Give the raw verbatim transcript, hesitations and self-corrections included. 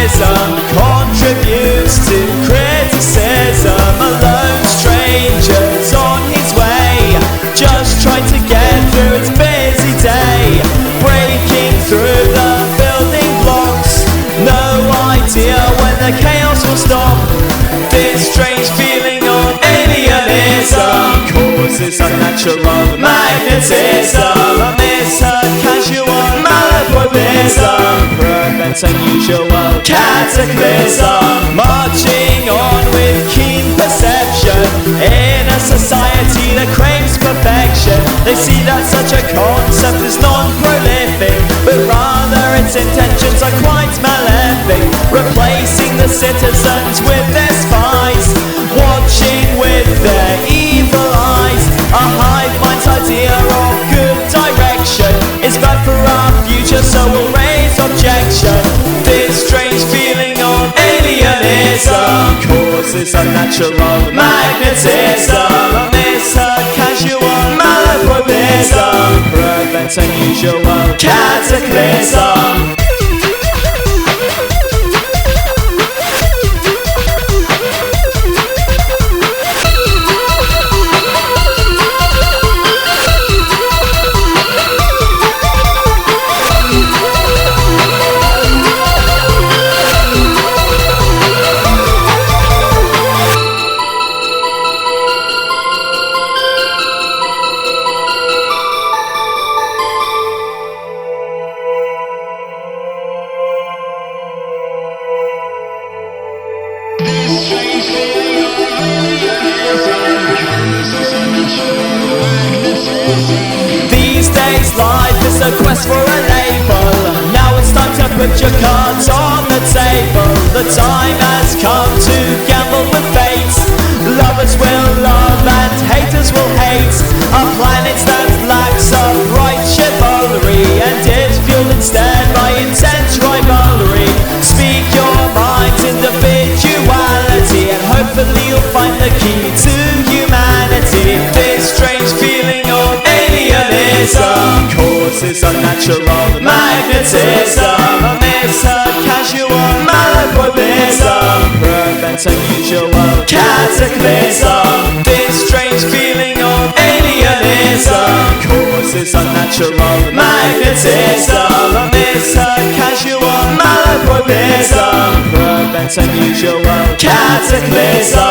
magnetism contributes to criticism. A lone stranger's on his way, just trying to get through his busy day, breaking through the building blocks. No idea when the chaos will stop. This strange feeling of alienism causes unnatural magnetism. A misheard casual malapropism prevents unusual cataclysm. Marching on with keen perception in a society that craves perfection, they see that such a concept is non-prolific, but rather its intentions are quite malefic, replacing the citizens with their spies, watching with their evil eyes. A hive mind's idea of good direction is bad for our future, so we'll raise objection. This strange feeling of alienism causes unnatural magnetism. A misheard casual malapropism prevents unusual cataclysm. These days life is a quest for a label. Now it's time to put your cards on the table. The time has come to gamble with fate. Lovers will love and haters will hate. A planet that lacks a bright chivalry and is fueled instead by intense rivalry. Speak your mind's individuality and hopefully you'll find the key to humanity. This strange feeling of alienism causes unnatural magnetism. A misheard casual malapropism prevents unusual cataclysm. This strange feeling of alienism causes unnatural magnetism. A misheard casual malapropism prevents unusual cataclysm.